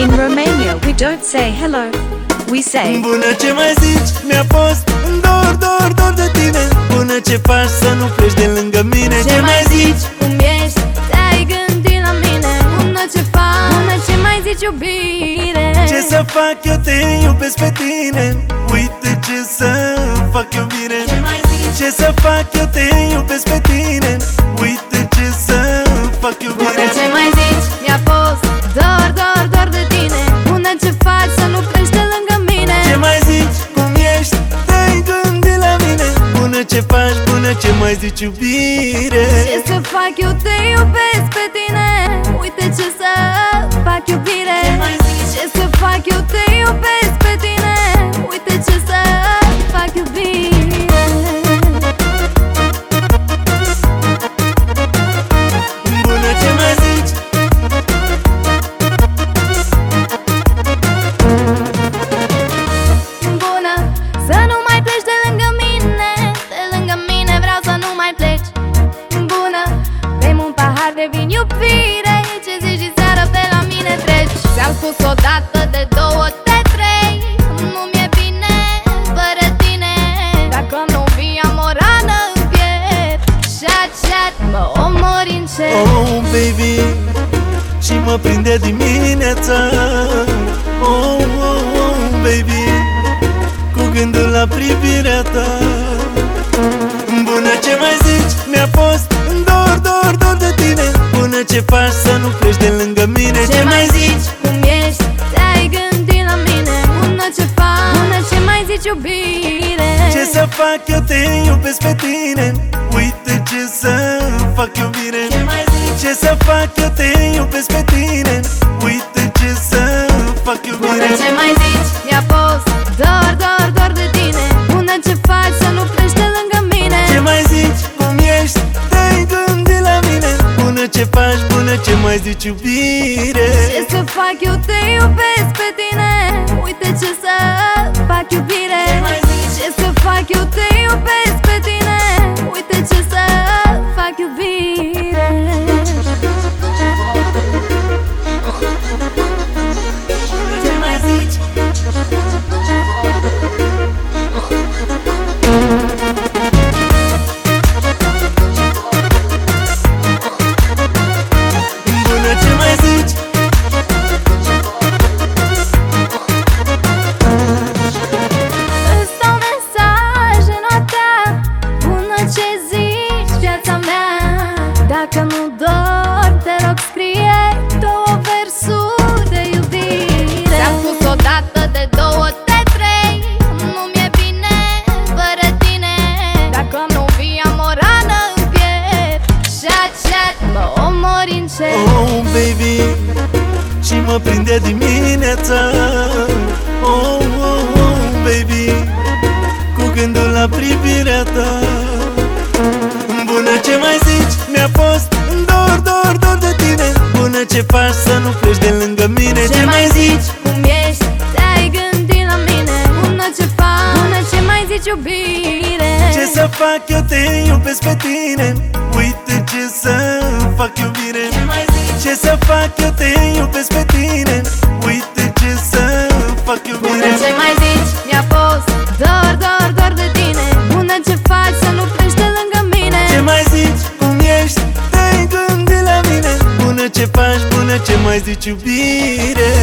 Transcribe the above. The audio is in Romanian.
In Romania we don't say hello, we say bună, ce mai zici? Mi-a fost dor de tine. Bună, ce faci să nu pleci de lângă mine? Ce mai zici? Cum ești? Te-ai gândit la mine? Bună, ce faci? Bună, ce mai zici, iubire? Ce să fac? Eu te iubesc pe tine. Uite ce să fac, iubire. Ce mai zici? Ce să fac? Eu te iubesc pe tine. Uite ce să fac, iubire. Bună, ce mai zici? Mi-a fost dor de tine. Bună, ce faci să nu pleci de lângă mine? Ce mai zici? Cum ești? Te-ai gândit la mine? Bună, ce faci? Bună, ce mai zici, iubire? Ce să fac? Eu te iubesc pe tine. Uite ce să fac, iubire. Ce mai zici? Ce să fac? Eu te iubesc pe tine. Uite ce să fac, iubire. Bună, ce mai zici? Bună, să nu mai pleci de lângă mine. De lângă mine vreau să nu mai pleci. Bună, bem un pahar de vin, iubire. Ce zici și seara pe la mine treci. Ți-am spus odată, de două, de trei. Nu mi-e bine fără tine. Dacă nu vii am o rană în piept. Chat, mă omori încet. Oh, baby, și mă prinde dimineața. Oh, baby, cu gândul la privirea ta. Bună, ce mai zici? Mi-a fost dor de tine. Bună, ce faci să nu pleci de lângă mine? Ce mai zici? Cum ești? Te-ai gândit la mine? Bună, ce faci? Bună, ce mai zici, iubire? Ce să fac? Eu te iubesc pe tine. Uite ce să fac, iubire. Ce mai zici? Ce să fac? Eu te iubesc pe tine. Uite ce să fac, iubire. Bună, ce mai zici? Mi-a fost dor de tine. Bună, ce faci să nu pleci de lângă mine? Ce mai zici? Cum ești? Te-ai gândit la mine? Bună, ce faci? Bună, ce mai zici, iubire? Ce să fac? Eu te iubesc pe tine. Uite ce să fac, iubire. Ce mai zici? Ce să fac? Eu te iubesc pe tine. Uite ce să fac, iubire. Ce mai zici? Bună, ce mai zici? Îți dau mesaje noaptea. Bună, ce zici, viața mea? Dacă nu dormi, te rog, scrie două versuri de iubire. Ți-am spus odată, de două, de trei. Nu mi-e bine fără tine. Dacă nu vii am o rană în piept. Chat, mă omori încet. Oh, baby, și mă prinde dimineața. Oh, baby, cu gândul la privirea ta. Bună, ce mai zici? Mi-a fost dor de tine. Bună, ce faci să nu pleci de lângă mine? Ce mai zici? Cum ești? Te-ai gândit la mine? Bună, ce faci? Bună, ce mai zici, iubire? Ce să fac? Eu te iubesc pe tine. Uite ce să fac, iubire. Ce mai zici? Ce să fac? Eu te iubesc pe tine. Uite ce să fac, iubire. Bună, ce mai zici? Mi-a fost dor de tine. Bună, ce faci să nu pleci de lângă mine? Ce mai zici? Cum ești? Te-ai gândit la mine? Bună, ce faci? Bună, ce mai zici, iubire?